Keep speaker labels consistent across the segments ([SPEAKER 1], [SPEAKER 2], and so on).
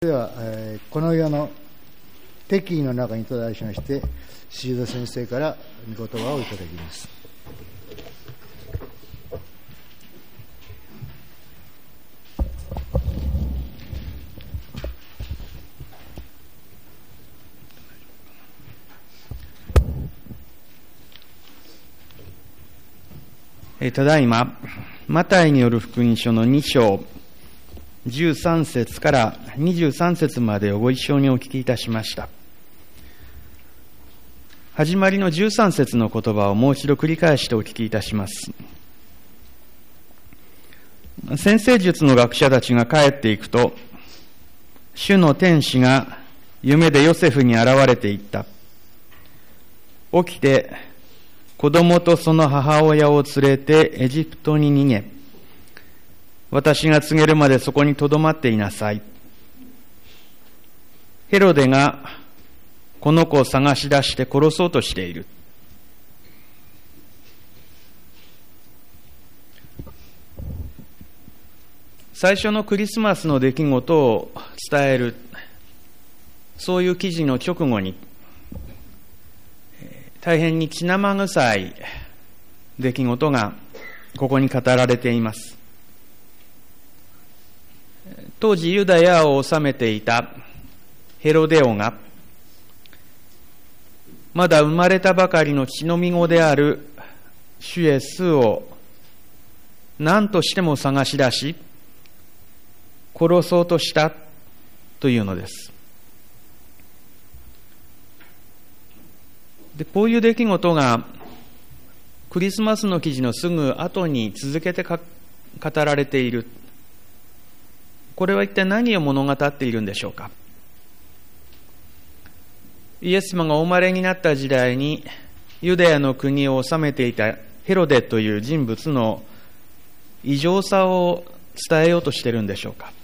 [SPEAKER 1] では、この世の敵意の中にと題しまして、宍戸先生から御言葉をいただきます。
[SPEAKER 2] ただいま、マタイによる福音書の2章、13節から23節までをご一緒にお聞きいたしました。始まりの13節の言葉をもう一度繰り返してお聞きいたします。占星術の学者たちが帰っていくと、主の天使が夢でヨセフに現れていった。起きて、子供とその母親を連れてエジプトに逃げ、私が告げるまでそこに留まっていなさい。ヘロデがこの子を探し出して殺そうとしている。最初のクリスマスの出来事を伝える、そういう記事の直後に、大変に血生臭い出来事がここに語られています。当時ユダヤを治めていたヘロデ王が、まだ生まれたばかりの血のみ子である主イエスを何としても探し出し、殺そうとしたというのです。で、こういう出来事がクリスマスの記事のすぐ後に続けて語られている。これは一体何を物語っているんでしょうか。イエス様がお生まれになった時代にユダヤの国を治めていたヘロデという人物の異常さを伝えようとしているんでしょうか。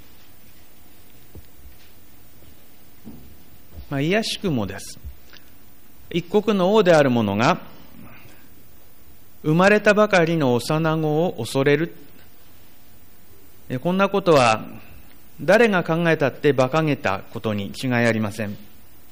[SPEAKER 2] いやしくもです。一国の王である者が生まれたばかりの幼子を恐れる。こんなことは誰が考えたって馬鹿げたことに違いありません。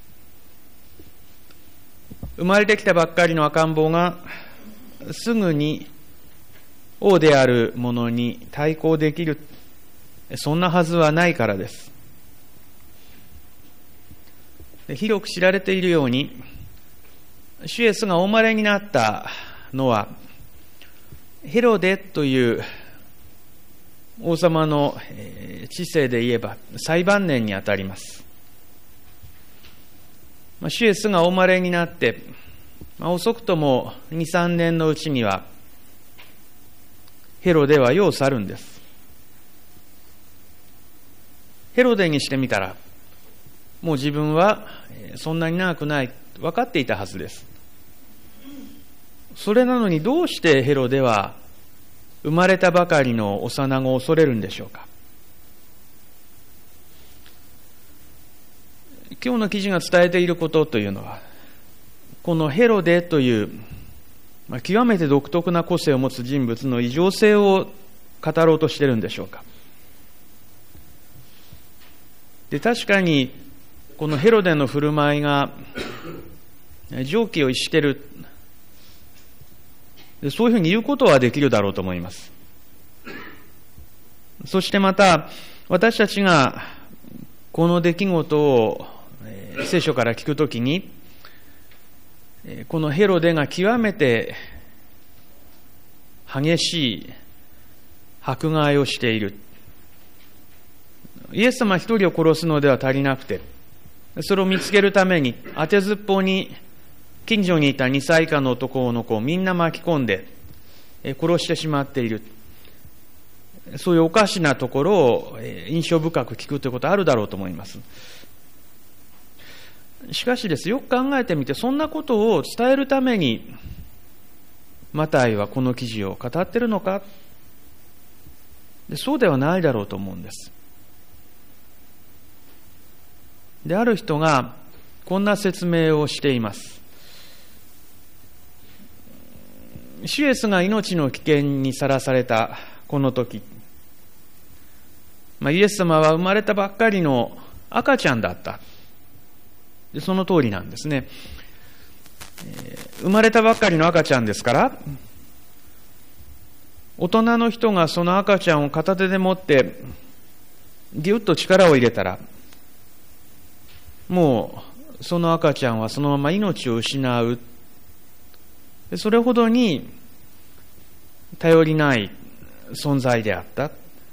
[SPEAKER 2] 生まれてきたばっかりの赤ん坊がすぐに王である者に対抗できる、そんなはずはないからです。広く知られているように、主イエスがお生まれになったのはヘロデという王様の治世で言えば最晩年にあたります。主イエスがお生まれになって、遅くとも 2,3 年のうちにはヘロデは世を去るんです。ヘロデにしてみたら、もう自分はそんなに長くない分かっていたはずです。それなのにどうしてヘロデは生まれたばかりの幼子を恐れるんでしょうか。今日の記事が伝えていることというのは、このヘロデという、極めて独特な個性を持つ人物の異常性を語ろうとしているんでしょうか。で、確かにこのヘロデの振る舞いが常軌を逸している、そういうふうに言うことはできるだろうと思います。そしてまた私たちがこの出来事を聖書から聞くときに、このヘロデが極めて激しい迫害をしている。イエス様一人を殺すのでは足りなくて、それを見つけるために当てずっぽうに近所にいた2歳以下の男の子をみんな巻き込んで殺してしまっている。そういうおかしなところを印象深く聞くということはあるだろうと思います。しかしです、よく考えてみて、そんなことを伝えるためにマタイはこの記事を語っているのか。そうではないだろうと思うんです。で、ある人がこんな説明をしています。主イエスが命の危険にさらされたこの時、イエス様は生まれたばっかりの赤ちゃんだった。その通りなんですね。生まれたばっかりの赤ちゃんですから、大人の人がその赤ちゃんを片手で持ってぎゅっと力を入れたら、もうその赤ちゃんはそのまま命を失う。それほどに頼りない存在であった。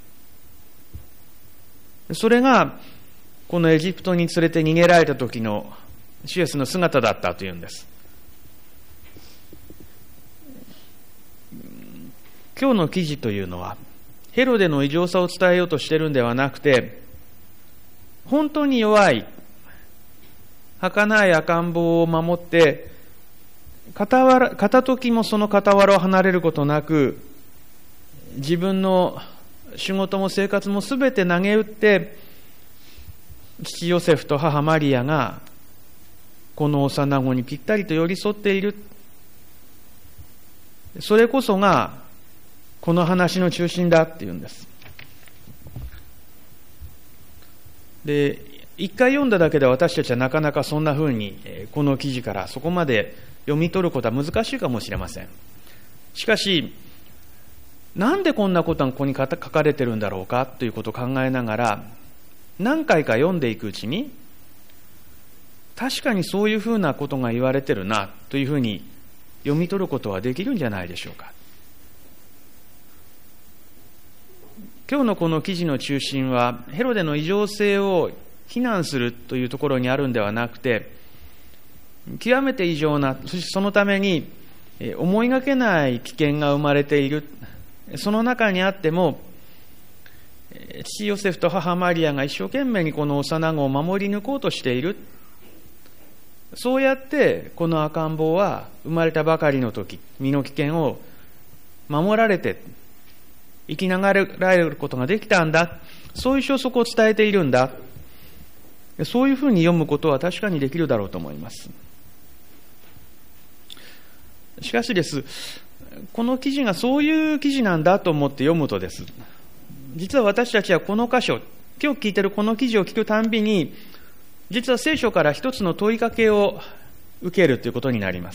[SPEAKER 2] それがこのエジプトに連れて逃げられた時の主イエスの姿だったというんです。今日の記事というのはヘロデの異常さを伝えようとしているんではなくて、本当に弱い儚い赤ん坊を守って片時もその傍らを離れることなく、自分の仕事も生活もすべて投げ打って、父ヨセフと母マリアがこの幼子にぴったりと寄り添っている。それこそがこの話の中心だっていうんです。で、一回読んだだけで私たちはなかなかそんな風にこの記事からそこまで読み取ることは難しいかもしれません。しかし、なんでこんなことがここに書かれてるんだろうかということを考えながら、何回か読んでいくうちに、確かにそういうふうなことが言われてるなというふうに読み取ることはできるんじゃないでしょうか。今日のこの記事の中心は、ヘロデの異常性を非難するというところにあるんではなくて、極めて異常な、そしてそのために思いがけない危険が生まれている。その中にあっても、父ヨセフと母マリアが一生懸命にこの幼子を守り抜こうとしている。そうやってこの赤ん坊は生まれたばかりの時、身の危険を守られて生きながられることができたんだ。そういう消息を伝えているんだ。そういうふうに読むことは確かにできるだろうと思います。しかしです、この記事がそういう記事なんだと思って読むとです、実は私たちはこの箇所、今日聞いているこの記事を聞くたんびに、実は聖書から一つの問いかけを受けるということになります。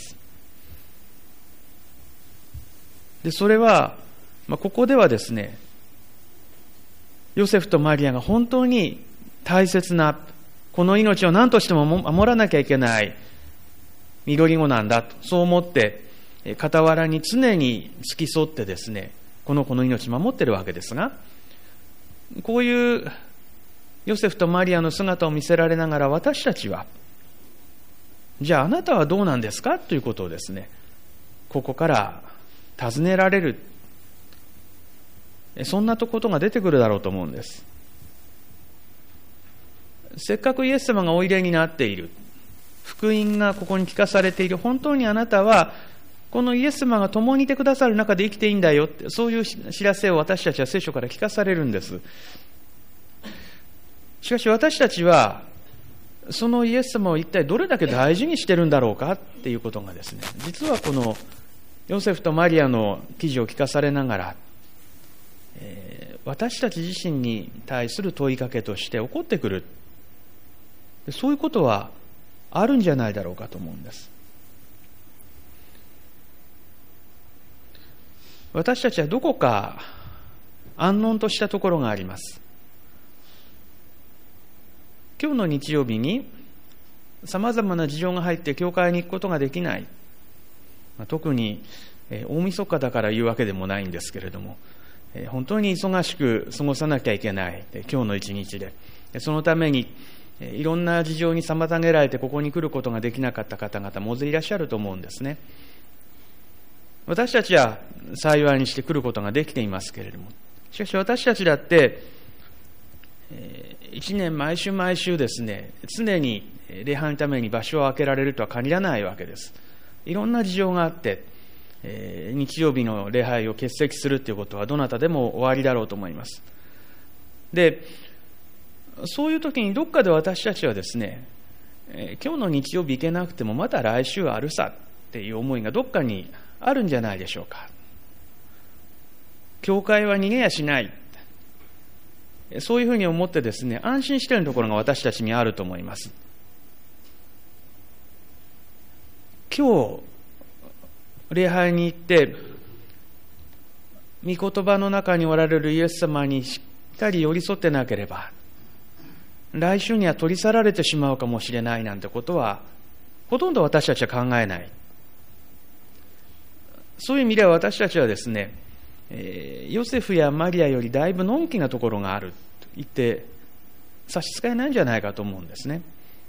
[SPEAKER 2] で、それは、ここではですね、ヨセフとマリアが本当に大切な、この命を何としても守らなきゃいけない緑子なんだと、そう思って、傍らに常に付き添ってですね、この子の命を守っているわけですが、こういうヨセフとマリアの姿を見せられながら、私たちは、じゃああなたはどうなんですかということをですね、ここから尋ねられる、そんなことが出てくるだろうと思うんです。せっかくイエス様がおいでになっている、福音がここに聞かされている、本当にあなたはこのイエス様が共にいてくださる中で生きていいんだよって、そういう知らせを私たちは聖書から聞かされるんです。しかし私たちはそのイエス様を一体どれだけ大事にしてるんだろうかっていうことがですね、実はこのヨセフとマリアの記事を聞かされながら、私たち自身に対する問いかけとして起こってくる、そういうことはあるんじゃないだろうかと思うんです。私たちはどこか安穏としたところがあります。今日の日曜日にさまざまな事情が入って教会に行くことができない、特に大晦日だから言うわけでもないんですけれども、本当に忙しく過ごさなきゃいけない今日の一日で、そのためにいろんな事情に妨げられてここに来ることができなかった方々も大勢いらっしゃると思うんですね。私たちは幸いにして来ることができていますけれども、しかし私たちだって一年毎週毎週ですね、常に礼拝のために場所を空けられるとは限らないわけです。いろんな事情があって、日曜日の礼拝を欠席するということはどなたでもおありだろうと思います。で、そういう時にどっかで私たちはですね、今日の日曜日行けなくてもまた来週あるさっていう思いがどっかにあるんじゃないでしょうか。教会は逃げやしない。 そういうふうに思ってですね、安心しているところが私たちにあると思います。今日、礼拝に行って、御言葉の中におられるイエス様にしっかり寄り添ってなければ、来週には取り去られてしまうかもしれないなんてことは、ほとんど私たちは考えない。そういう意味では私たちはですね、ヨセフやマリアよりだいぶのんきなところがあると言って差し支えないんじゃないかと思うんですね。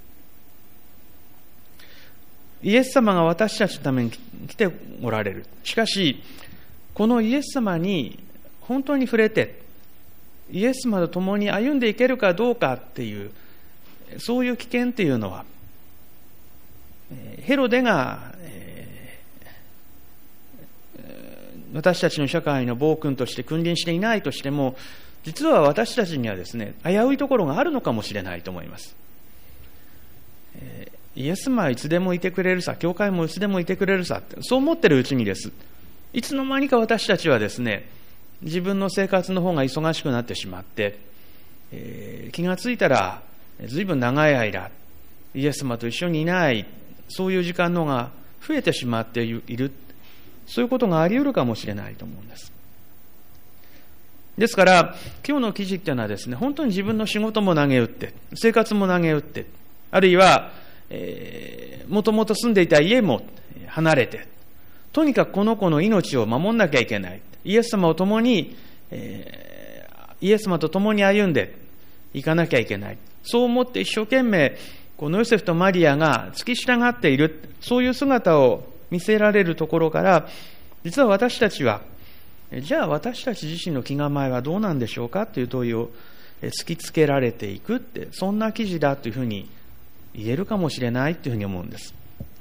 [SPEAKER 2] イエス様が私たちのために来ておられる。しかしこのイエス様に本当に触れてイエス様と共に歩んでいけるかどうかっていうそういう危険っていうのはヘロデが私たちの社会の暴君として君臨していないとしても、実は私たちにはですね、危ういところがあるのかもしれないと思います。イエス様はいつでもいてくれるさ、教会もいつでもいてくれるさ、そう思ってるうちにです。いつの間にか私たちはですね、自分の生活の方が忙しくなってしまって、気がついたら、ずいぶん長い間、イエス様と一緒にいない、そういう時間の方が増えてしまっている。そういうことがあり得るかもしれないと思うんです。ですから、今日の記事っていうのはですね、本当に自分の仕事も投げ打って、生活も投げ打って、あるいは、もともと住んでいた家も離れて、とにかくこの子の命を守んなきゃいけない。イエス様と共に歩んでいかなきゃいけない。そう思って一生懸命、このヨセフとマリアが付き従っている、そういう姿を見せられるところから、実は私たちは、じゃあ私たち自身の気構えはどうなんでしょうかという問いを突きつけられていくって、そんな記事だというふうに言えるかもしれないというふうに思うんです。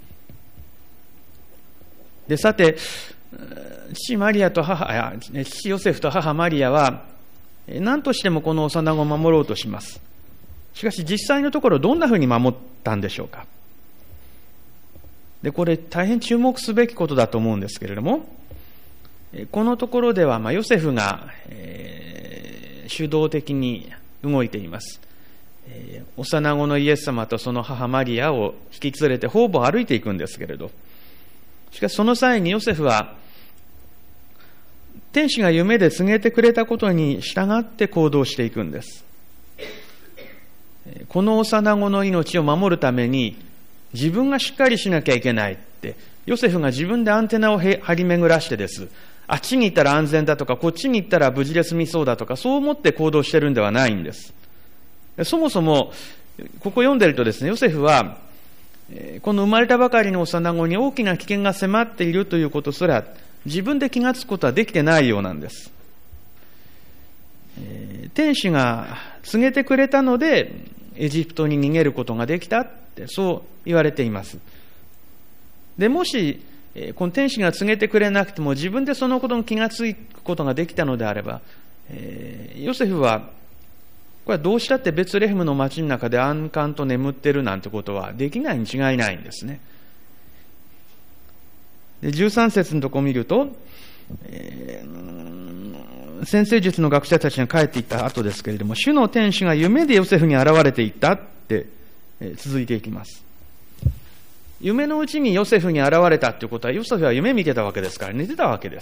[SPEAKER 2] で、さて、父ヨセフと母マリアは、何としてもこの幼子を守ろうとします。しかし実際のところどんなふうに守ったんでしょうか。で、これ大変注目すべきことだと思うんですけれども、このところではヨセフが、主導的に動いています。幼子のイエス様とその母マリアを引き連れて方々歩いていくんですけれど、しかしその際にヨセフは天使が夢で告げてくれたことに従って行動していくんです。この幼子の命を守るために自分がしっかりしなきゃいけないって、ヨセフが自分でアンテナを張り巡らしてです。あっちに行ったら安全だとか、こっちに行ったら無事で済みそうだとか、そう思って行動してるんではないんです。そもそも、ここ読んでるとですね、ヨセフは、この生まれたばかりの幼子に大きな危険が迫っているということすら、自分で気がつくことはできてないようなんです。天使が告げてくれたので、エジプトに逃げることができたって、そう言われています。で、もし、この天使が告げてくれなくても、自分でそのことに気がつくことができたのであれば、ヨセフは、これはどうしたってベツレヘムの町の中で安閑と眠ってるなんてことはできないに違いないんですね。で、13節のところを見ると、先生術の学者たちが帰っていった後ですけれども、主の天使が夢でヨセフに現れていったって、続いていきます。夢のうちにヨセフに現れたということは、ヨセフは夢見てたわけですから、寝てたわけです。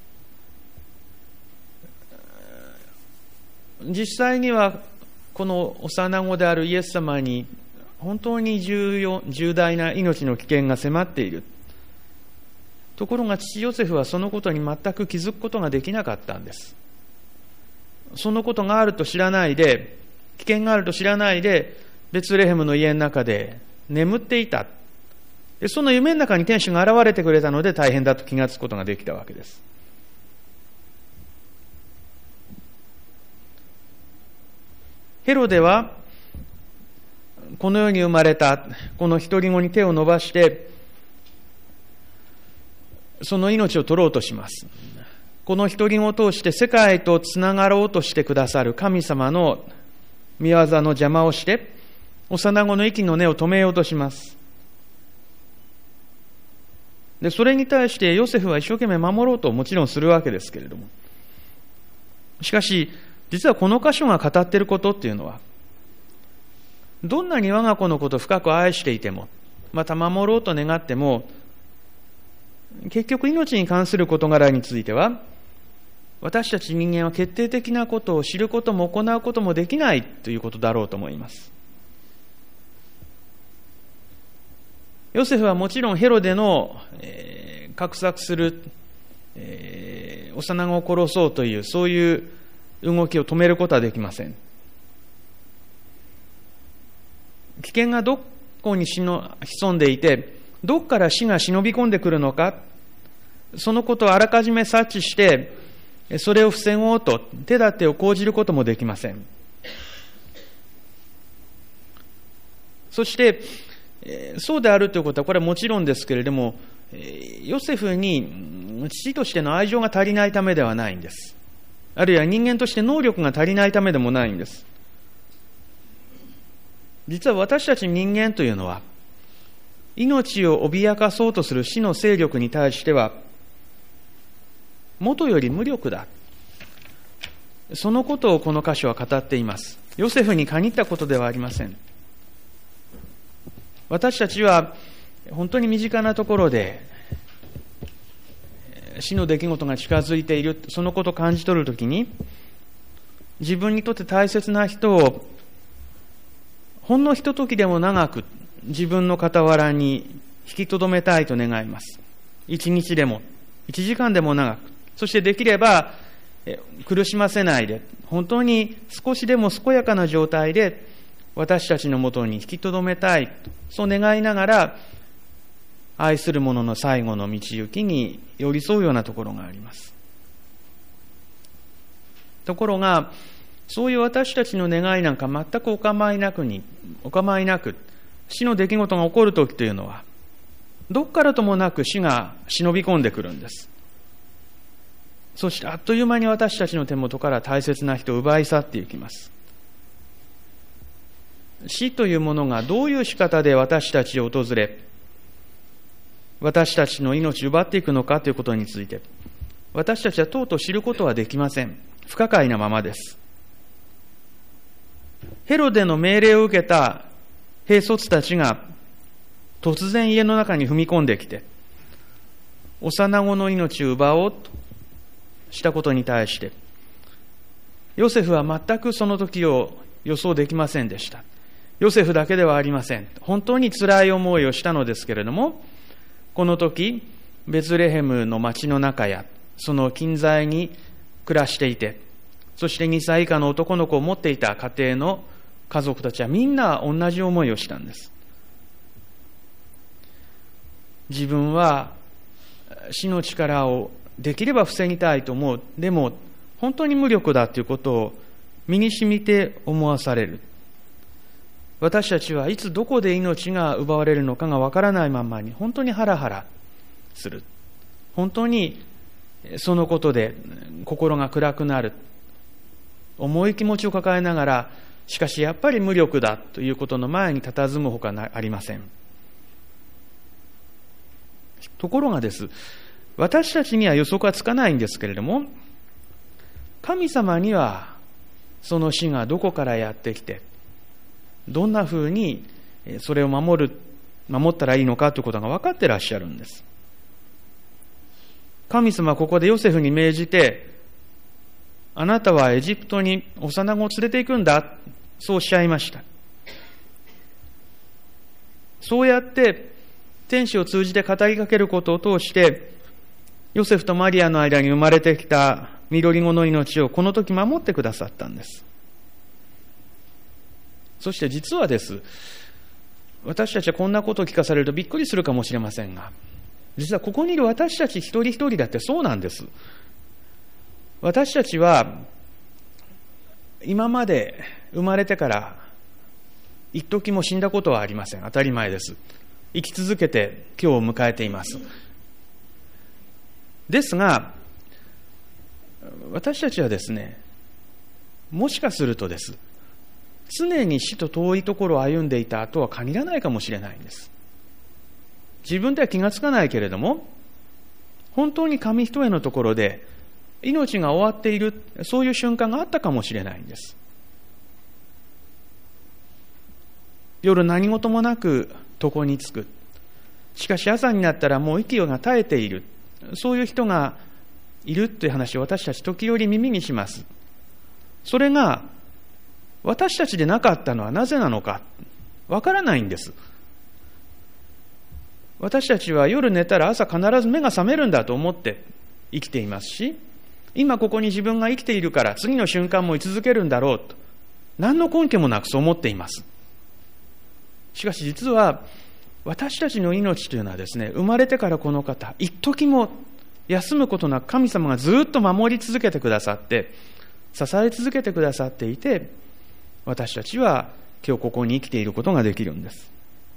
[SPEAKER 2] 実際にはこの幼子であるイエス様に本当に重大な命の危険が迫っている。ところが父ヨセフはそのことに全く気づくことができなかったんです。そのことがあると知らないで、危険があると知らないで、ベツレヘムの家の中で眠っていた。で、その夢の中に天使が現れてくれたので大変だと気がつくことができたわけです。ヘロデはこの世に生まれたこの独り子に手を伸ばしてその命を取ろうとします。この独り子を通して世界とつながろうとしてくださる神様の御業の邪魔をして幼子の息の根を止めようとします。で、それに対してヨセフは一生懸命守ろうともちろんするわけですけれども、しかし実はこの箇所が語っていることっていうのは、どんなに我が子のことを深く愛していても、また守ろうと願っても、結局命に関する事柄については、私たち人間は決定的なことを知ることも行うこともできないということだろうと思います。ヨセフはもちろんヘロデの、画策する、幼子を殺そうというそういう動きを止めることはできません。危険がどこに潜んでいて、どこから死が忍び込んでくるのか、そのことをあらかじめ察知してそれを防ごうと手立てを講じることもできません。そしてそうであるということはこれはもちろんですけれども、ヨセフに父としての愛情が足りないためではないんです。あるいは人間として能力が足りないためでもないんです。実は私たち人間というのは、命を脅かそうとする死の勢力に対しては元より無力だ、そのことをこの箇所は語っています。ヨセフに限ったことではありません。私たちは本当に身近なところで死の出来事が近づいている、そのことを感じ取るときに、自分にとって大切な人をほんのひとときでも長く自分の傍らに引きとどめたいと願います。一日でも一時間でも長く、そしてできれば苦しませないで、本当に少しでも健やかな状態で私たちのもとに引きとどめたい、そう願いながら愛する者の最後の道行きに寄り添うようなところがあります。ところがそういう私たちの願いなんか全くお構いなく死の出来事が起こるときというのは、どこからともなく死が忍び込んでくるんです。そしてあっという間に私たちの手元から大切な人を奪い去っていきます。死というものがどういう仕方で私たちを訪れ、私たちの命を奪っていくのかということについて、私たちはとうとう知ることはできません。不可解なままです。ヘロデの命令を受けた兵卒たちが突然家の中に踏み込んできて、幼子の命を奪おうとしたことに対して、ヨセフは全くその時を予想できませんでした。ヨセフだけではありません。本当に辛い思いをしたのですけれども、この時ベツレヘムの町の中やその近在に暮らしていて、そして2歳以下の男の子を持っていた家庭の家族たちはみんな同じ思いをしたんです。自分は死の力をできれば防ぎたいと思う。でも本当に無力だということを身に染みて思わされる。私たちはいつどこで命が奪われるのかがわからないままに本当にハラハラする。本当にそのことで心が暗くなる。重い気持ちを抱えながら、しかしやっぱり無力だということの前に佇むほかありません。ところがです、私たちには予測はつかないんですけれども、神様にはその死がどこからやってきて、どんなふうにそれを守ったらいいのかということが分かってらっしゃるんです。神様はここでヨセフに命じて、あなたはエジプトに幼子を連れて行くんだ、そうおっしゃいました。そうやって天使を通じて語りかけることを通して、ヨセフとマリアの間に生まれてきた緑子の命をこの時守ってくださったんです。そして実はです、私たちはこんなことを聞かされるとびっくりするかもしれませんが、実はここにいる私たち一人一人だってそうなんです。私たちは今まで生まれてから一時も死んだことはありません。当たり前です。生き続けて今日を迎えています。ですが、私たちはですね、もしかするとです、常に死と遠いところを歩んでいたとは限らないかもしれないんです。自分では気がつかないけれども、本当に紙一重のところで命が終わっている、そういう瞬間があったかもしれないんです。夜何事もなく床につく。しかし朝になったらもう息が絶えている。そういう人がいるという話を私たち時折耳にします。それが私たちでなかったのはなぜなのかわからないんです。私たちは夜寝たら朝必ず目が覚めるんだと思って生きていますし、今ここに自分が生きているから次の瞬間も居続けるんだろうと何の根拠もなくそう思っています。しかし実は私たちの命というのはですね、生まれてからこの方一時も休むことなく神様がずっと守り続けてくださって支え続けてくださっていて、私たちは今日ここに生きていることができるんです。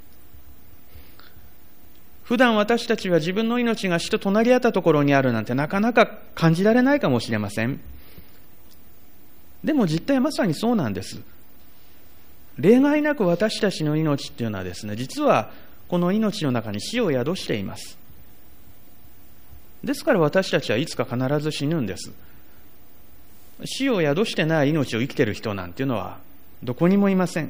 [SPEAKER 2] 普段私たちは自分の命が死と隣り合ったところにあるなんてなかなか感じられないかもしれません。でも実態はまさにそうなんです。例外なく私たちの命っていうのはですね、実はこの命の中に死を宿しています。ですから私たちはいつか必ず死ぬんです。死を宿してない命を生きている人なんていうのはどこにもいません。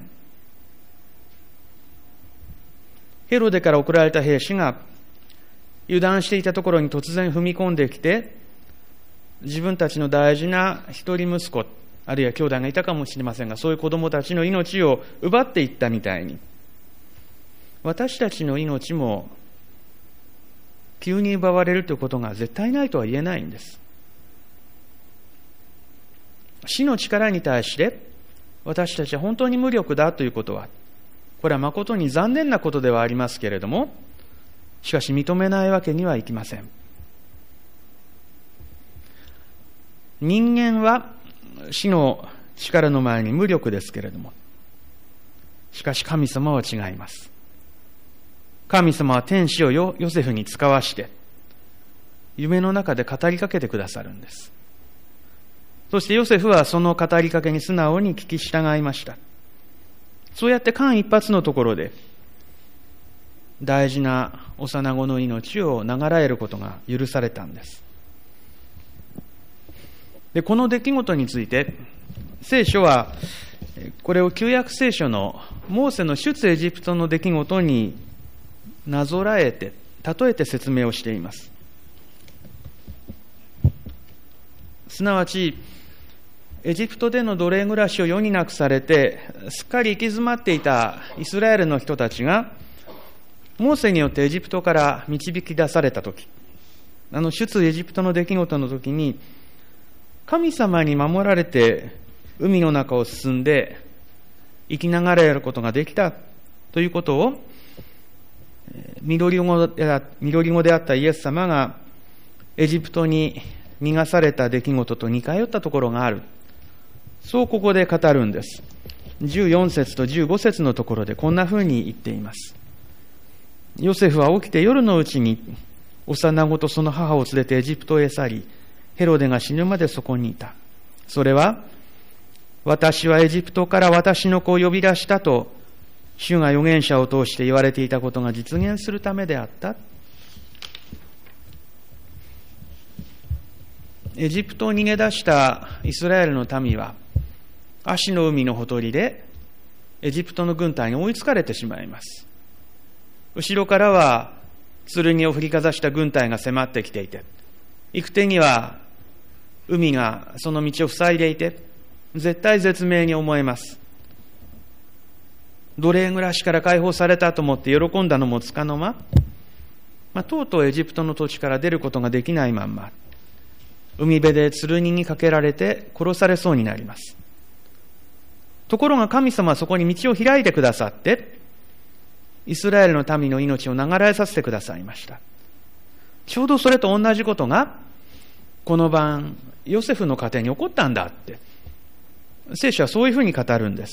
[SPEAKER 2] ヘロデから送られた兵士が油断していたところに突然踏み込んできて、自分たちの大事な一人息子、あるいは兄弟がいたかもしれませんが、そういう子供たちの命を奪っていったみたいに、私たちの命も急に奪われるということが絶対ないとは言えないんです。死の力に対して私たちは本当に無力だということは、これは誠に残念なことではありますけれども、しかし認めないわけにはいきません。人間は死の力の前に無力ですけれども、しかし神様は違います。神様は天使をヨセフに使わして夢の中で語りかけてくださるんです。そしてヨセフはその語りかけに素直に聞き従いました。そうやって間一髪のところで大事な幼子の命を流らえることが許されたんです。で、この出来事について聖書はこれを旧約聖書のモーセの出エジプトの出来事になぞらえて例えて説明をしています。すなわちエジプトでの奴隷暮らしを余儀なくされてすっかり行き詰まっていたイスラエルの人たちがモーセによってエジプトから導き出されたとき、出エジプトの出来事のときに神様に守られて海の中を進んで生き流れることができたということを緑子であったイエス様がエジプトに逃がされた出来事と似通ったところがある。そうここで語るんです。14節と15節のところでこんなふうに言っています。ヨセフは起きて夜のうちに幼子とその母を連れてエジプトへ去り、ヘロデが死ぬまでそこにいた。それは、私はエジプトから私の子を呼び出したと、主が預言者を通して言われていたことが実現するためであった。エジプトを逃げ出したイスラエルの民は、アシの海のほとりでエジプトの軍隊に追いつかれてしまいます。後ろからは剣を振りかざした軍隊が迫ってきていて、行く手には海がその道を塞いでいて、絶対絶命に思えます。奴隷暮らしから解放されたと思って喜んだのもつかの間、とうとうエジプトの土地から出ることができないまんま、海辺で剣にかけられて殺されそうになります。ところが神様はそこに道を開いてくださって、イスラエルの民の命を流れさせてくださいました。ちょうどそれと同じことが、この晩、ヨセフの家庭に起こったんだって、聖書はそういうふうに語るんです。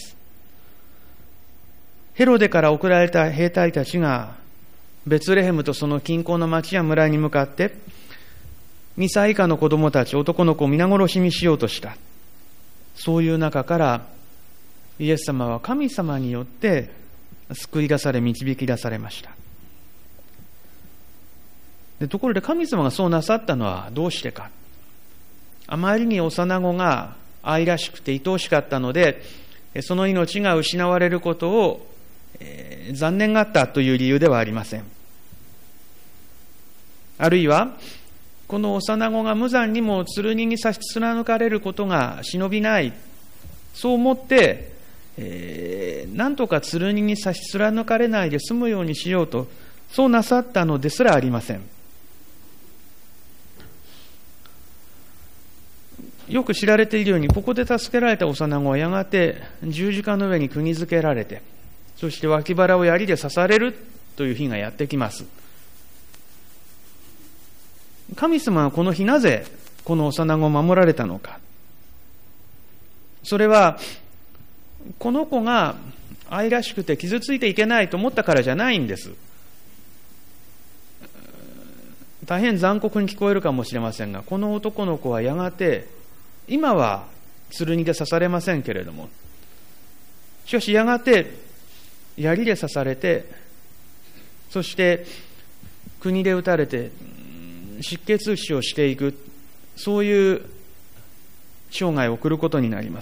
[SPEAKER 2] ヘロデから送られた兵隊たちが、ベツレヘムとその近郊の町や村に向かって、2歳以下の子供たち、男の子を皆殺しにしようとした。そういう中から、イエス様は神様によって救い出され、導き出されました。ところで神様がそうなさったのはどうしてか。 あまりに幼子が愛らしくて愛おしかったので、その命が失われることを、残念があったという理由ではありません。あるいは、この幼子が無残にも剣に刺し貫かれることが忍びない、そう思って、なんとか剣に刺し貫かれないで済むようにしようと、そうなさったのですらありません。よく知られているように、ここで助けられた幼子はやがて十字架の上に釘付けられて、そして脇腹を槍で刺されるという日がやってきます。神様はこの日なぜこの幼子を守られたのか。それはこの子が愛らしくて傷ついていけないと思ったからじゃないんです。大変残酷に聞こえるかもしれませんが、この男の子はやがて、今は剣で刺されませんけれども、しかしやがて槍で刺されて、そして釘で打たれて失血死をしていく、そういう生涯を送ることになります。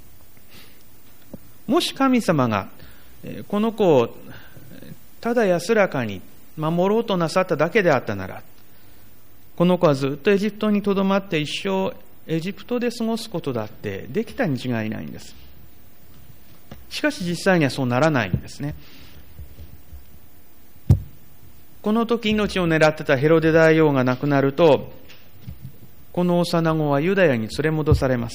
[SPEAKER 2] もし神様がこの子をただ安らかに守ろうとなさっただけであったなら、この子はずっとエジプトにとどまって一生エジプトで過ごすことだってできたに違いないんです。しかし実際にはそうならないんですね。この時命を狙ってたヘロデ大王が亡くなると、この幼子はユダヤに連れ戻されます。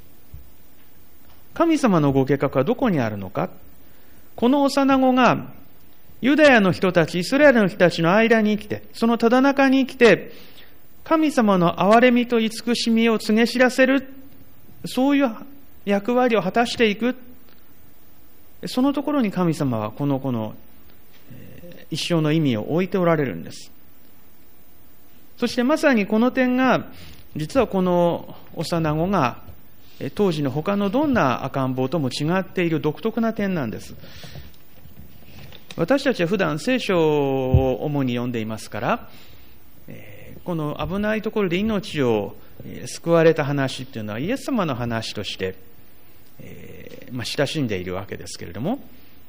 [SPEAKER 2] 神様のご計画はどこにあるのか。この幼子がユダヤの人たち、イスラエルの人たちの間に生きて、そのただ中に生きて、神様の憐れみと慈しみを告げ知らせる、そういう役割を果たしていく。そのところに神様はこの子の一生の意味を置いておられるんです。そしてまさにこの点が、実はこの幼子が当時の他のどんな赤ん坊とも違っている独特な点なんです。私たちは普段聖書を主に読んでいますから、この危ないところで命を救われた話っていうのはイエス様の話として、親しんでいるわけですけれども、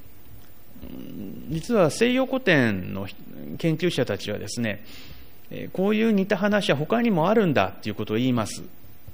[SPEAKER 2] 実は西洋古典の研究者たちはですね、こういう似た話は他にもあるんだということを言います。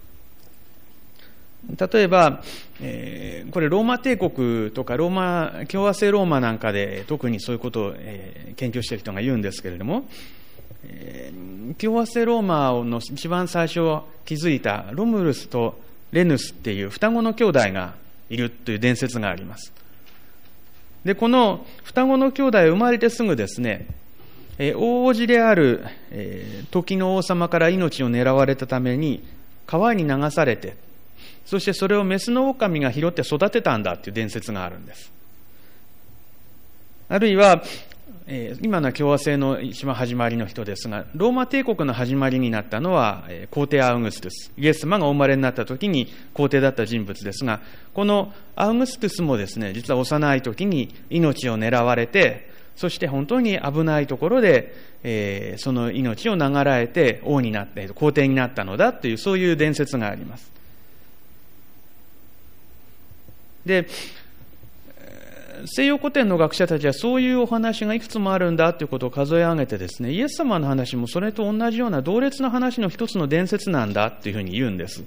[SPEAKER 2] 例えば、これローマ帝国とか共和制ローマなんかで特にそういうことを研究している人が言うんですけれども、共和制ローマの一番最初築いたロムルスとレヌスっていう双子の兄弟がいるという伝説があります。で、この双子の兄弟は生まれてすぐですね、大叔父である時の王様から命を狙われたために川に流されて、そしてそれをメスの狼が拾って育てたんだという伝説があるんです。あるいは、今の共和制の一番始まりの人ですが、ローマ帝国の始まりになったのは皇帝アウグストゥス。イエス様がお生まれになった時に皇帝だった人物ですが、このアウグストゥスもですね、実は幼い時に命を狙われて、そして本当に危ないところで、その命を流られて王になって、皇帝になったのだという、そういう伝説があります。で、西洋古典の学者たちはそういうお話がいくつもあるんだということを数え上げてですね、イエス様の話もそれと同じような同列の話の一つの伝説なんだというふうに言うんです。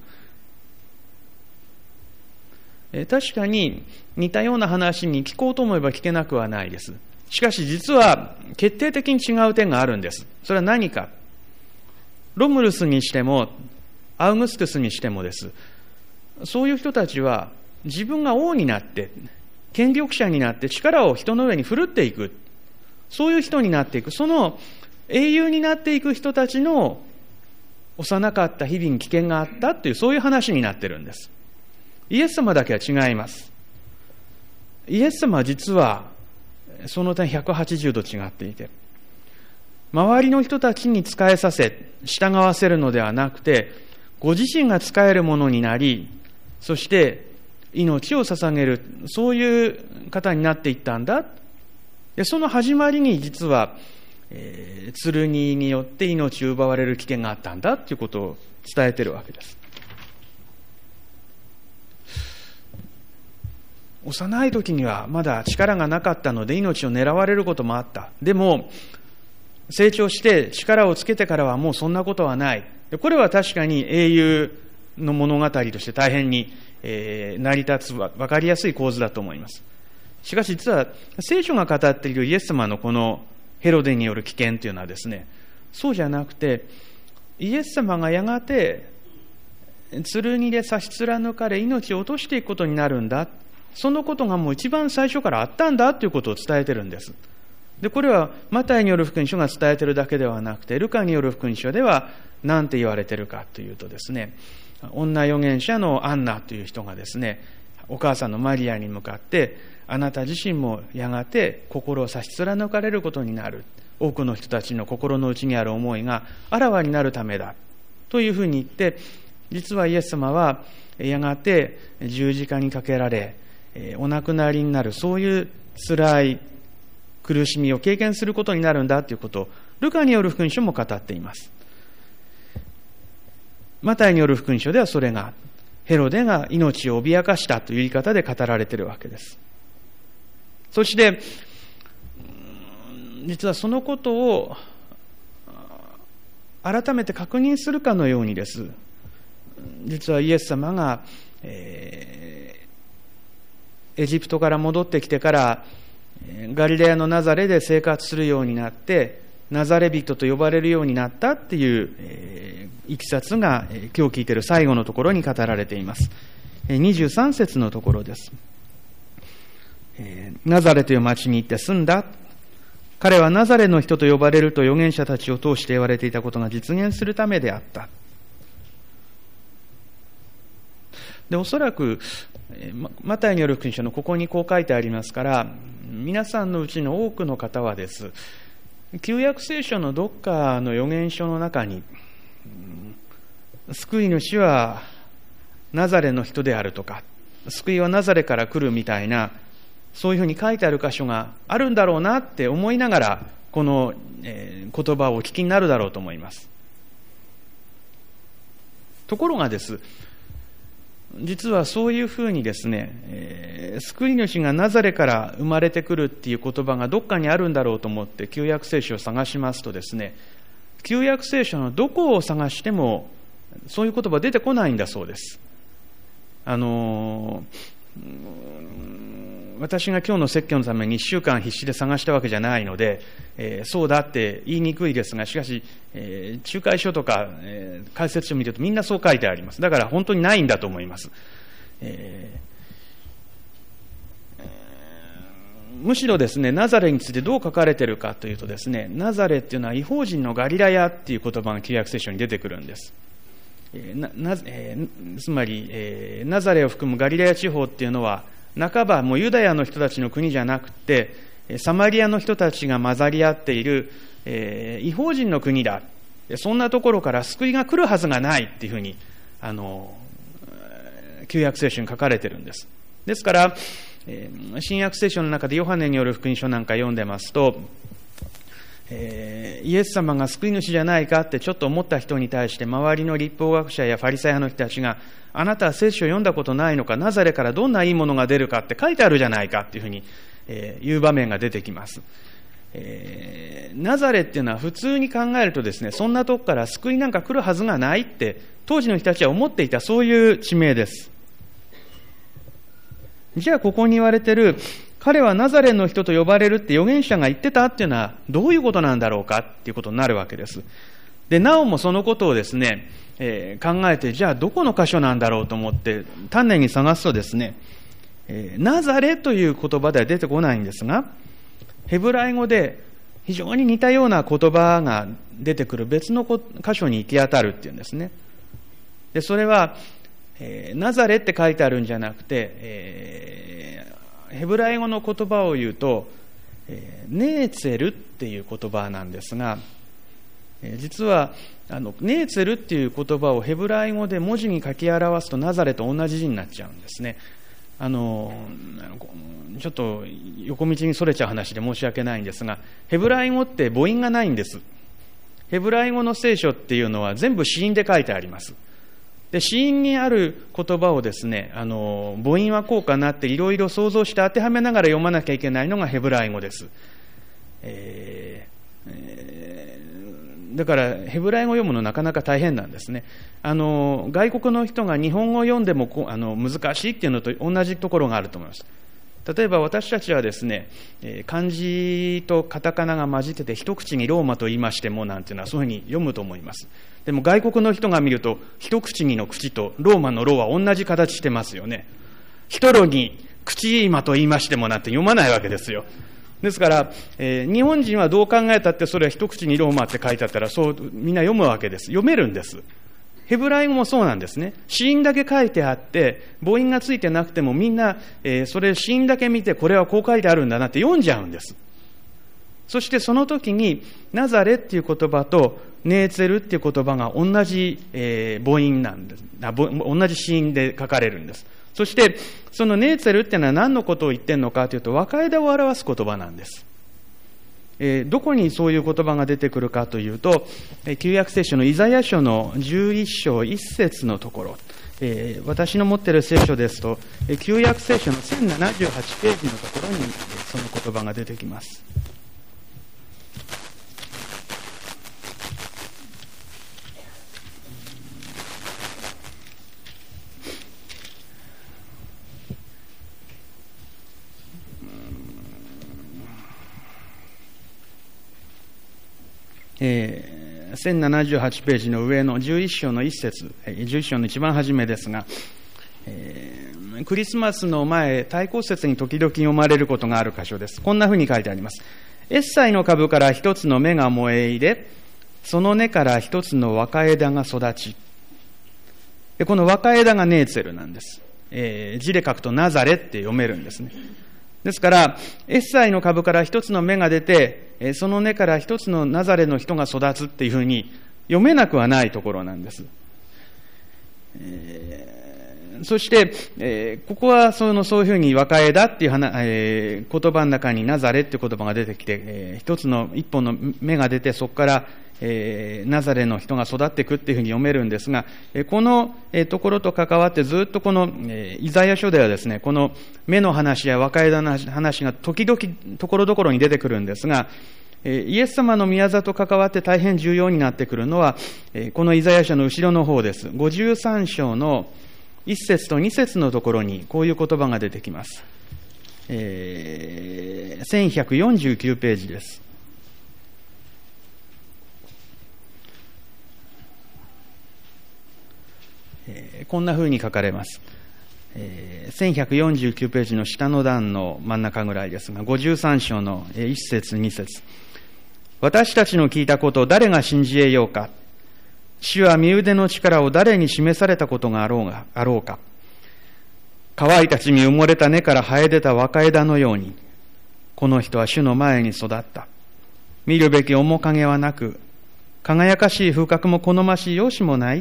[SPEAKER 2] 確かに似たような話に聞こうと思えば聞けなくはないです。しかし実は決定的に違う点があるんです。それは何か。ロムルスにしてもアウグストゥスにしてもです。そういう人たちは自分が王になって権力者になって力を人の上に振るっていく、そういう人になっていく、その英雄になっていく人たちの幼かった日々に危険があったっていう、そういう話になってるんです。イエス様だけは違います。イエス様は実はその点180度違っていて、周りの人たちに仕えさせ従わせるのではなくて、ご自身が仕えるものになり、そして命を捧げる、そういう方になっていったんだ。で、その始まりに実は剣によって命を奪われる危険があったんだということを伝えているわけです。幼い時にはまだ力がなかったので命を狙われることもあった。でも成長して力をつけてからはもうそんなことはない。これは確かに英雄の物語として大変に成り立つ分かりやすい構図だと思います。しかし実は聖書が語っているイエス様のこのヘロデによる危険というのはですね、そうじゃなくて、イエス様がやがて剣で刺し貫かれ命を落としていくことになるんだ、そのことがもう一番最初からあったんだということを伝えているんです。でこれはマタイによる福音書が伝えているだけではなくて、ルカによる福音書では何て言われているかというとですね、女預言者のアンナという人がですね、お母さんのマリアに向かって、あなた自身もやがて心を差し貫かれることになる。多くの人たちの心の内にある思いがあらわになるためだ。というふうに言って、実はイエス様はやがて十字架にかけられ、お亡くなりになる、そういう辛い苦しみを経験することになるんだということを、ルカによる福音書も語っています。マタイによる福音書ではそれが、ヘロデが命を脅かしたという言い方で語られているわけです。そして実はそのことを改めて確認するかのようにです、実はイエス様が、エジプトから戻ってきてからガリレアのナザレで生活するようになって、ナザレ人と呼ばれるようになったっていういきさつが今日聞いている最後のところに語られています。23節のところです。ナザレという町に行って住んだ。彼はナザレの人と呼ばれると預言者たちを通して言われていたことが実現するためであった。で、おそらくマタイによる福音書のここにこう書いてありますから、皆さんのうちの多くの方はです、旧約聖書のどっかの預言書の中に、救い主はナザレの人であるとか、救いはナザレから来るみたいな、そういうふうに書いてある箇所があるんだろうなって思いながら、この言葉をお聞きになるだろうと思います。ところがです、実はそういうふうにですね、救い主がナザレから生まれてくるっていう言葉がどっかにあるんだろうと思って旧約聖書を探しますとですね、旧約聖書のどこを探してもそういう言葉出てこないんだそうです。私が今日の説教のために1週間必死で探したわけじゃないので、そうだって言いにくいですが、しかし、仲介書とか、解説書を見てるとみんなそう書いてあります。だから本当にないんだと思います。むしろですね、ナザレについてどう書かれているかというとですね、ナザレっていうのは異邦人のガリラヤっていう言葉が旧約聖書に出てくるんです。つまり、ナザレを含むガリラヤ地方っていうのは、半ばもうユダヤの人たちの国じゃなくて、サマリアの人たちが混ざり合っている、異邦人の国だ。そんなところから救いが来るはずがないっていうふうに、旧約聖書に書かれているんです。ですから、新約聖書の中でヨハネによる福音書なんか読んでますと、イエス様が救い主じゃないかってちょっと思った人に対して、周りの律法学者やファリサイ派の人たちが、あなたは聖書を読んだことないのか、ナザレからどんないいものが出るかって書いてあるじゃないかっていうふうに言う場面が出てきます。ナザレっていうのは普通に考えるとですね、そんなとこから救いなんか来るはずがないって当時の人たちは思っていた、そういう地名です。じゃあここに言われている、彼はナザレの人と呼ばれるって預言者が言ってたっていうのはどういうことなんだろうかっていうことになるわけです。で、なおもそのことをですね、考えて、じゃあどこの箇所なんだろうと思って丹念に探すとですね、ナザレという言葉では出てこないんですが、ヘブライ語で非常に似たような言葉が出てくる別の箇所に行き当たるっていうんですね。で、それは、ナザレって書いてあるんじゃなくて、ヘブライ語の言葉を言うと、ネーツェルっていう言葉なんですが、実はネーツェルっていう言葉をヘブライ語で文字に書き表すとナザレと同じ字になっちゃうんですね。 ちょっと横道にそれちゃう話で申し訳ないんですが、ヘブライ語って母音がないんです。ヘブライ語の聖書っていうのは全部子音で書いてあります。で、子音にある言葉をですね、母音はこうかなっていろいろ想像して当てはめながら読まなきゃいけないのがヘブライ語です。だからヘブライ語を読むのなかなか大変なんですね。外国の人が日本語を読んでも難しいっていうのと同じところがあると思います。例えば私たちはですね、漢字とカタカナが混じってて一口にローマと言いましてもなんていうのはそういうふうに読むと思います。でも外国の人が見ると一口にの口とローマのロは同じ形してますよね。一ロに口今と言いましてもなんて読まないわけですよ。ですから、日本人はどう考えたってそれは一口にローマって書いてあったらそうみんな読むわけです。読めるんです。ヘブライ語もそうなんですね。子音だけ書いてあって母音がついてなくてもみんな、それ子音だけ見てこれはこう書いてあるんだなって読んじゃうんです。そしてその時にナザレっていう言葉とネーツェルっていう言葉が同じ、母音なんです。同じ子音で書かれるんです。そしてそのネーツェルっていうのは何のことを言ってるのかというと若枝を表す言葉なんです。どこにそういう言葉が出てくるかというと、旧約聖書のイザヤ書の11章1節のところ、私の持っている聖書ですと、旧約聖書の1078ページのところにその言葉が出てきます。1078ページの上の11章の1節、11章の一番初めですが、クリスマスの前、対抗節に時々読まれることがある箇所です。こんなふうに書いてあります。エッサイの株から一つの芽が燃え入れ、その根から一つの若枝が育ち、この若枝がネーツェルなんです。字で書くとナザレって読めるんですね。ですから、エッサイの株から一つの芽が出て、その根から一つのナザレの人が育つっていうふうに読めなくはないところなんです。そして、ここはそういうふうに若枝っていう言葉の中にナザレっていう言葉が出てきて、一本の芽が出てそこから、ナザレの人が育っていくっていうふうに読めるんですが、このところと関わってずっとこのイザヤ書ではですね、この芽の話や若枝の話が時々ところどころに出てくるんですが、イエス様の宮座と関わって大変重要になってくるのは、このイザヤ書の後ろの方です。53章の1節と2節のところにこういう言葉が出てきます。1149ページです。こんな風に書かれます。1149ページの下の段の真ん中ぐらいですが、53章の1節2節。私たちの聞いたことを誰が信じ得ようか。主は身腕の力を誰に示されたことがあろうか。乾いた地に埋もれた根から生え出た若枝のように、この人は主の前に育った。見るべき面影はなく、輝かしい風格も好ましい容姿もない。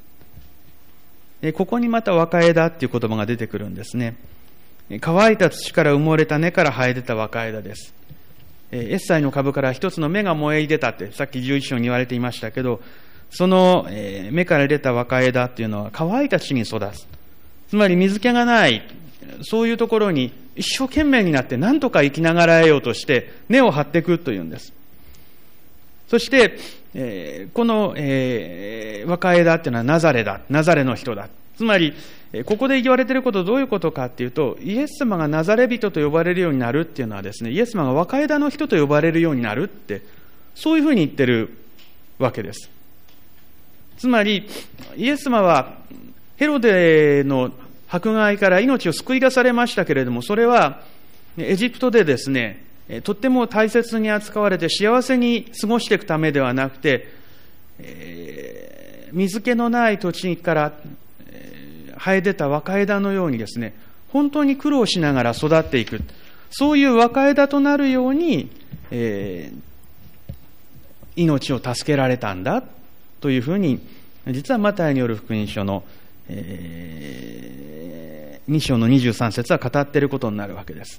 [SPEAKER 2] ここにまた若枝っていう言葉が出てくるんですね。乾いた土から埋もれた根から生え出た若枝です。エッサイの株から一つの芽が燃え入れたってさっき11章に言われていましたけど、その芽から出た若枝っていうのは乾いた地に育つ。つまり水気がない、そういうところに一生懸命になって何とか生きながらえようとして根を張っていくというんです。そして、この、若枝っていうのはナザレだ。ナザレの人だ。つまり、ここで言われていることはどういうことかっていうと、イエス様がナザレ人と呼ばれるようになるっていうのはですね、イエス様が若枝の人と呼ばれるようになるって、そういうふうに言ってるわけです。つまり、イエス様はヘロデの迫害から命を救い出されましたけれども、それはエジプトでですね、とっても大切に扱われて幸せに過ごしていくためではなくて、水気のない土地から生え出た若枝のようにですね、本当に苦労しながら育っていく、そういう若枝となるように、命を助けられたんだというふうに、実はマタイによる福音書の 2章の23節は語っていることになるわけです。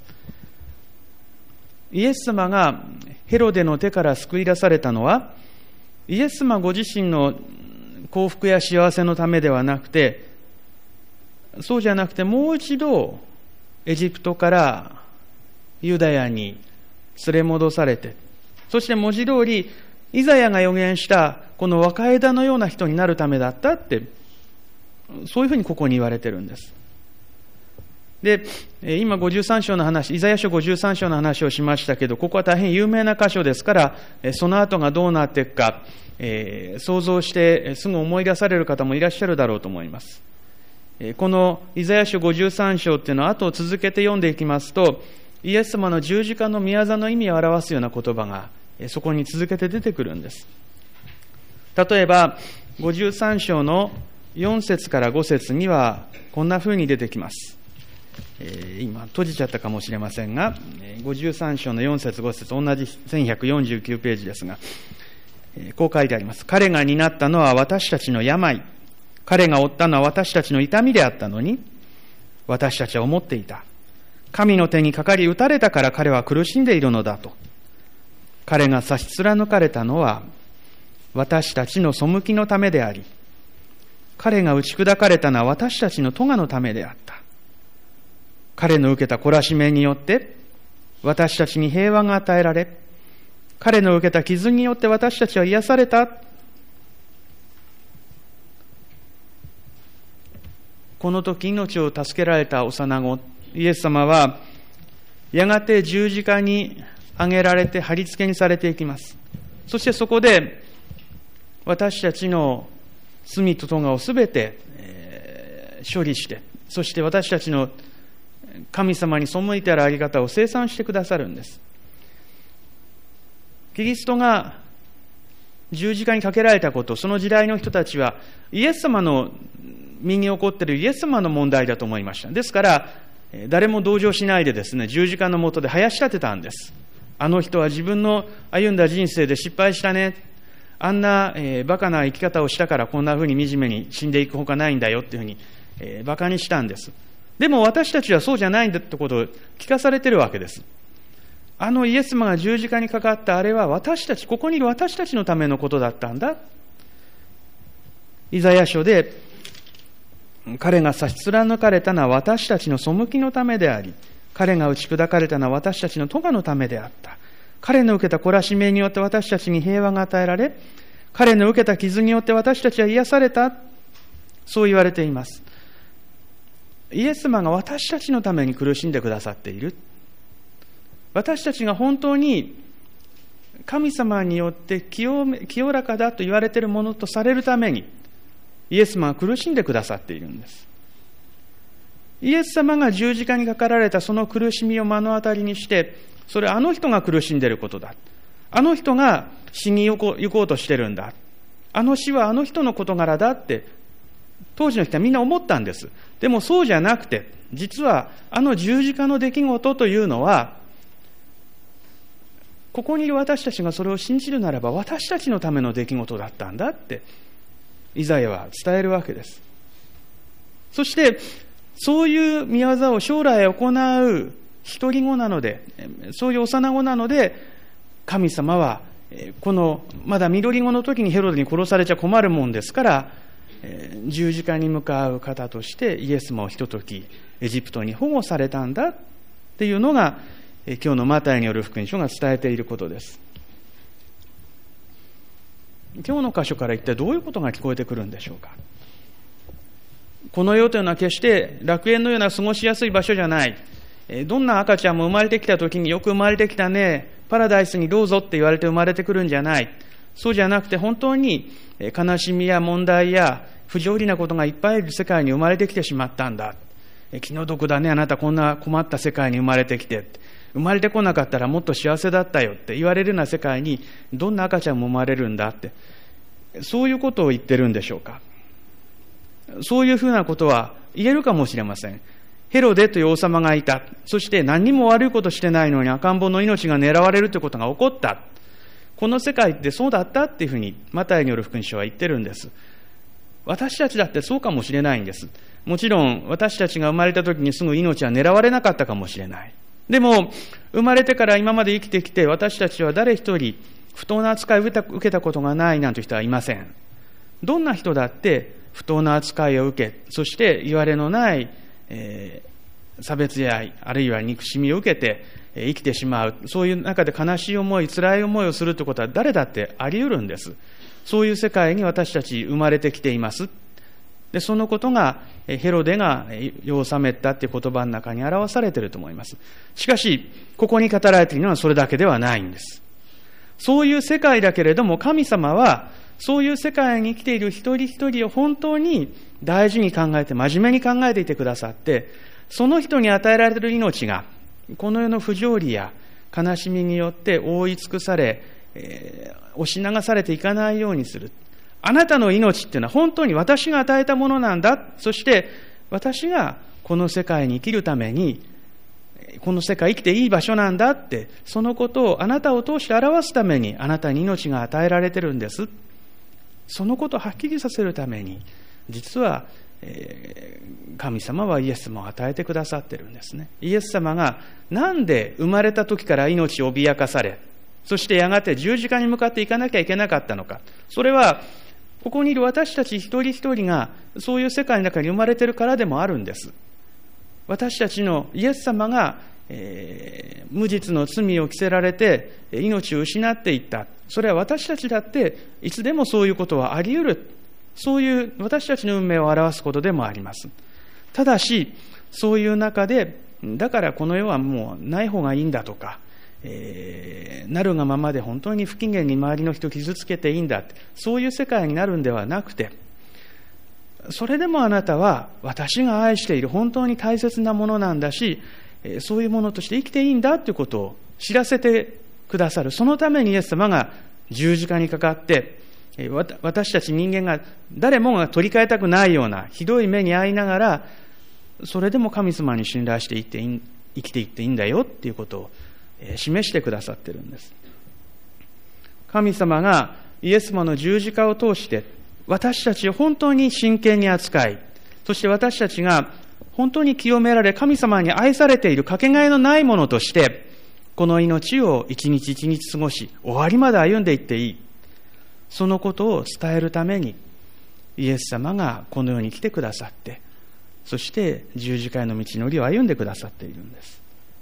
[SPEAKER 2] イエス様がヘロデの手から救い出されたのは、イエス様ご自身の幸福や幸せのためではなくて、そうじゃなくてもう一度エジプトからユダヤに連れ戻されて、そして文字通りイザヤが預言したこの若枝のような人になるためだったって、そういうふうにここに言われてるんです。で、今53章の話、イザヤ書53章の話をしましたけど、ここは大変有名な箇所ですから、その後がどうなっていくか、想像してすぐ思い出される方もいらっしゃるだろうと思います。このイザヤ書53章っていうのは後を続けて読んでいきますと、イエス様の十字架の御業の意味を表すような言葉がそこに続けて出てくるんです。例えば53章の4節から5節にはこんな風に出てきます。今閉じちゃったかもしれませんが、53章の4節5節同じ1149ページですが、こう書いてあります。彼が担ったのは私たちの病、彼が負ったのは私たちの痛みであったのに、私たちは思っていた。神の手にかかり打たれたから彼は苦しんでいるのだと。彼が差し貫かれたのは私たちの背きのためであり、彼が打ち砕かれたのは私たちの咎のためであった。彼の受けた懲らしめによって私たちに平和が与えられ、彼の受けた傷によって私たちは癒された。この時命を助けられた幼子イエス様はやがて十字架に上げられて貼り付けにされていきます。そしてそこで私たちの罪と咎をすべて処理して、そして私たちの神様に背いてあるあり方を清算してくださるんです。キリストが十字架にかけられたこと、その時代の人たちはイエス様の身に起こっているイエス様の問題だと思いました。ですから誰も同情しないでですね、十字架の下で囃し立てたんです。あの人は自分の歩んだ人生で失敗したね、あんなバカな生き方をしたからこんなふうに惨めに死んでいくほかないんだよっていうふうにバカにしたんです。でも私たちはそうじゃないんだってことを聞かされてるわけです。あのイエス様が十字架にかかったあれは私たち、ここにいる私たちのためのことだったんだ。イザヤ書で彼が差し貫かれたのは私たちの背きのためであり、彼が打ち砕かれたのは私たちの咎のためであった。彼の受けた懲らしめによって私たちに平和が与えられ、彼の受けた傷によって私たちは癒された。そう言われています。イエス様が私たちのために苦しんでくださっている。私たちが本当に神様によって清らかだと言われているものとされるために、イエス様は苦しんでくださっているんです。イエス様が十字架にかかられたその苦しみを目の当たりにして、それはあの人が苦しんでいることだ。あの人が死に行こうとしてるんだ。あの死はあの人の事柄だって当時の人はみんな思ったんです。でもそうじゃなくて、実はあの十字架の出来事というのは、ここにいる私たちがそれを信じるならば私たちのための出来事だったんだってイザヤは伝えるわけです。そしてそういう御業を将来行う独り子なので、そういう幼子なので、神様はこのまだ緑子の時にヘロデに殺されちゃ困るもんですから、十字架に向かう方としてイエス様をひとときエジプトに保護されたんだっていうのが今日のマタイによる福音書が伝えていることです。今日の箇所から一体どういうことが聞こえてくるんでしょうか。この世というのは決して楽園のような過ごしやすい場所じゃない。どんな赤ちゃんも生まれてきた時によく生まれてきたね、パラダイスにどうぞって言われて生まれてくるんじゃない。そうじゃなくて本当に悲しみや問題や不条理なことがいっぱいいる世界に生まれてきてしまったんだ。気の毒だね、あなたこんな困った世界に生まれてきて。生まれてこなかったらもっと幸せだったよって言われるような世界にどんな赤ちゃんも生まれるんだって、そういうことを言ってるんでしょうか。そういうふうなことは言えるかもしれません。ヘロデという王様がいた。そして何にも悪いことしてないのに赤ん坊の命が狙われるということが起こった。この世界ってそうだったっていうふうにマタイによる福音書は言ってるんです。 私たちだってそうかもしれないんです。もちろん私たちが生まれた時にすぐ命は狙われなかったかもしれない。でも生まれてから今まで生きてきて、私たちは誰一人不当な扱いを受けたことがないなんて人はいません。どんな人だって不当な扱いを受け、そしていわれのない、差別やあるいは憎しみを受けて生きてしまう。そういう中で悲しい思い、辛い思いをするということは誰だってあり得るんです。そういう世界に私たち生まれてきています。で、そのことがヘロデが世を治めたという言葉の中に表されていると思います。しかしここに語られているのはそれだけではないんです。そういう世界だけれども、神様はそういう世界に生きている一人一人を本当に大事に考えて、真面目に考えていてくださって、その人に与えられる命がこの世の不条理や悲しみによって覆い尽くされ、押し流されていかないようにする。あなたの命っていうのは本当に私が与えたものなんだ。そして私がこの世界に生きるために、この世界生きていい場所なんだって、そのことをあなたを通して表すためにあなたに命が与えられてるんです。そのことをはっきりさせるために、実は、神様はイエス様を与えてくださってるんですね。イエス様がなんで生まれた時から命を脅かされ、そしてやがて十字架に向かっていかなきゃいけなかったのか。それはここにいる私たち一人一人がそういう世界の中に生まれているからでもあるんです。私たちのイエス様が、無実の罪を着せられて命を失っていった。それは私たちだっていつでもそういうことはあり得る。そういう私たちの運命を表すことでもあります。ただしそういう中で、だからこの世はもうない方がいいんだとか、なるがままで本当に不機嫌に周りの人を傷つけていいんだって、そういう世界になるんではなくて、それでもあなたは私が愛している本当に大切なものなんだし、そういうものとして生きていいんだということを知らせてくださる。そのためにイエス様が十字架にかかって、私たち人間が誰もが取り替えたくないようなひどい目に遭いながら、それでも神様に信頼して生きていっていいんだよっていうことを示してくださっているんです。神様がイエス様の十字架を通して私たちを本当に真剣に扱い、そして私たちが本当に清められ神様に愛されているかけがえのないものとして、この命を一日一日過ごし終わりまで歩んでいっていい、そのことを伝えるためにイエス様がこの世に来てくださって、そして十字架への道のりを歩んでくださっているんです。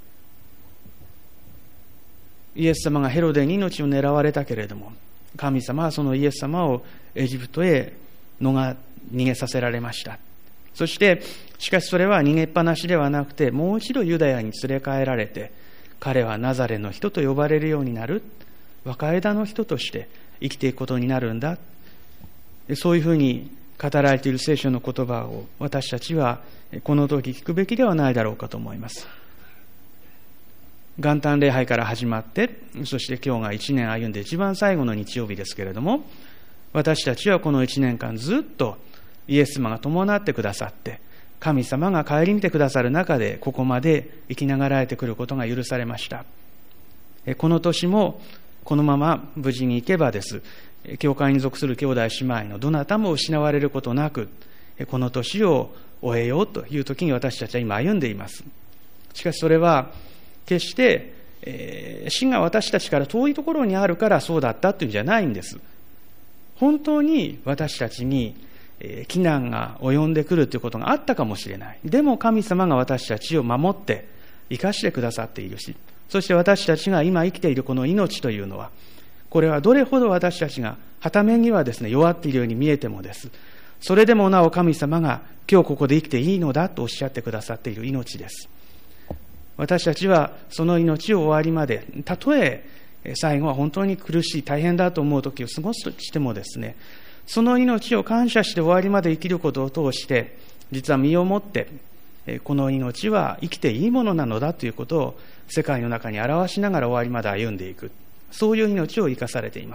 [SPEAKER 2] イエス様がヘロデに命を狙われたけれども、神様はそのイエス様をエジプトへ逃げさせられました。そしてしかしそれは逃げっぱなしではなくて、もう一度ユダヤに連れ帰られて、彼はナザレの人と呼ばれるようになる、若枝の人として生きていくことになるんだ。そういうふうに語られている聖書の言葉を私たちはこの時聞くべきではないだろうかと思います。元旦礼拝から始まって、そして今日が1年歩んで一番最後の日曜日ですけれども、私たちはこの1年間ずっとイエス様が伴ってくださって、神様が顧みてくださる中でここまで生きながらえてくることが許されました。この年もこのまま無事に行けばです、教会に属する兄弟姉妹のどなたも失われることなく、この年を終えようという時に私たちは今歩んでいます。しかしそれは決して、死が私たちから遠いところにあるからそうだったというんじゃないんです。本当に私たちに危難が及んでくるということがあったかもしれない。でも神様が私たちを守って生かしてくださっているし、そして私たちが今生きているこの命というのは、これはどれほど私たちが傍目にはですね弱っているように見えてもです、それでもなお神様が今日ここで生きていいのだとおっしゃってくださっている命です。私たちはその命を終わりまで、たとえ最後は本当に苦しい大変だと思う時を過ごすとしてもですね、その命を感謝して終わりまで生きることを通して、実は身をもってこの命は生きていいものなのだということを世界の中に表しながら終わりまで歩んでいく、そういう命を生かされています。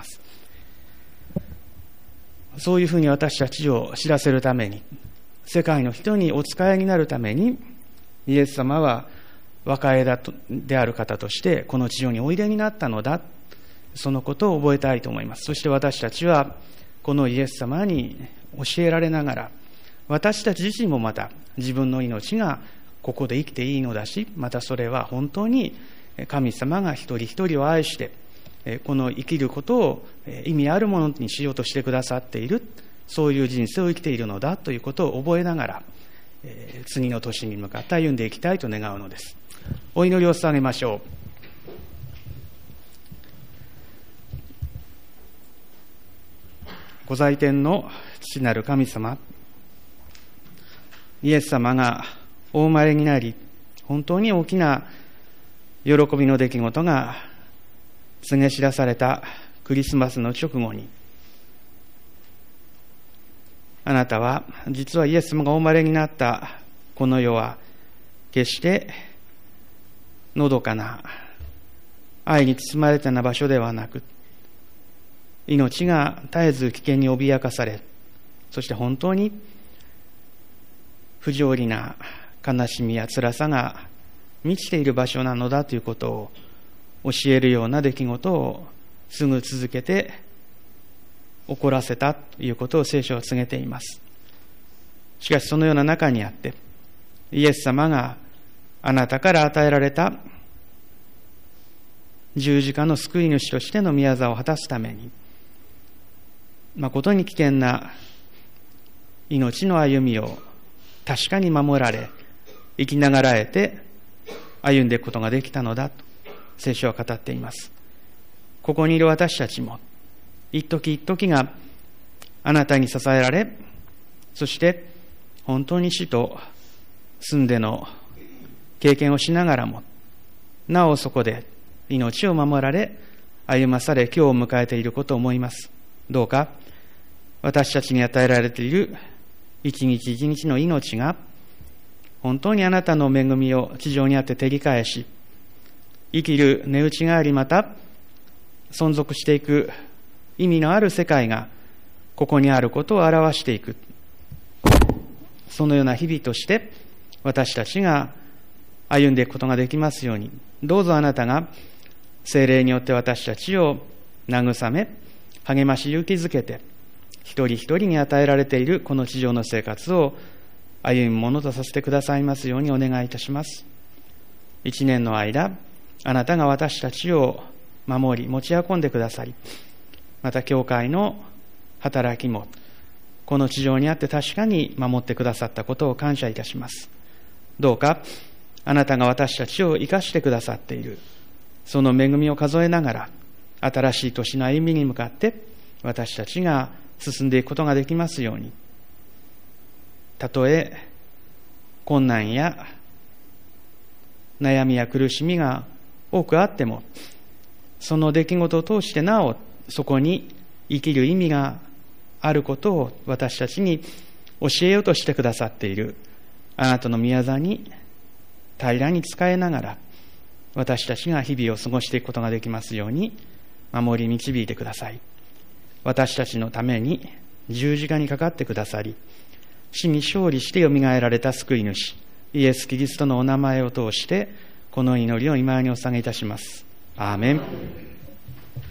[SPEAKER 2] そういうふうに私たちを知らせるために、世界の人にお仕えになるために、イエス様は若枝である方としてこの地上においでになったのだ、そのことを覚えたいと思います。そして私たちはこのイエス様に教えられながら、私たち自身もまた自分の命がここで生きていいのだし、またそれは本当に神様が一人一人を愛して、この生きることを意味あるものにしようとしてくださっている、そういう人生を生きているのだということを覚えながら、次の年に向かって歩んでいきたいと願うのです。お祈りを捧げましょう。ご在天の父なる神様、イエス様がお生まれになり、本当に大きな喜びの出来事が告げ知らされたクリスマスの直後に、あなたは実はイエス様がお生まれになったこの世は決してのどかな愛に包まれたような場所ではなく、命が絶えず危険に脅かされ、そして本当に不条理な悲しみや辛さが満ちている場所なのだということを教えるような出来事をすぐ続けて起こらせたということを聖書は告げています。しかしそのような中にあって、イエス様があなたから与えられた十字架の救い主としての御業を果たすために、誠に危険な命の歩みを確かに守られ、生きながらえて歩んでいくことができたのだと聖書は語っています。ここにいる私たちも一時一時があなたに支えられ、そして本当に死と住んでの経験をしながらも、なおそこで命を守られ歩まされ今日を迎えていることを思います。どうか私たちに与えられている一日一日の命が本当にあなたの恵みを地上にあって照り返し、生きる値打ちがあり、また存続していく意味のある世界がここにあることを表していく、そのような日々として私たちが歩んでいくことができますように、どうぞあなたが聖霊によって私たちを慰め励まし勇気づけて、一人一人に与えられているこの地上の生活を歩むものとさせてくださいますようにお願いいたします。一年の間、あなたが私たちを守り持ち運んでくださり、また教会の働きもこの地上にあって確かに守ってくださったことを感謝いたします。どうかあなたが私たちを生かしてくださっているその恵みを数えながら、新しい年の歩みに向かって私たちが進んでいくことができますように、たとえ困難や悩みや苦しみが多くあっても、その出来事を通してなおそこに生きる意味があることを私たちに教えようとしてくださっているあなたの御業に平らに仕えながら、私たちが日々を過ごしていくことができますように守り導いてください。私たちのために十字架にかかってくださり、死に勝利してよみがえられた救い主イエス・キリストのお名前を通してこの祈りを今にお捧げいたします。アーメン。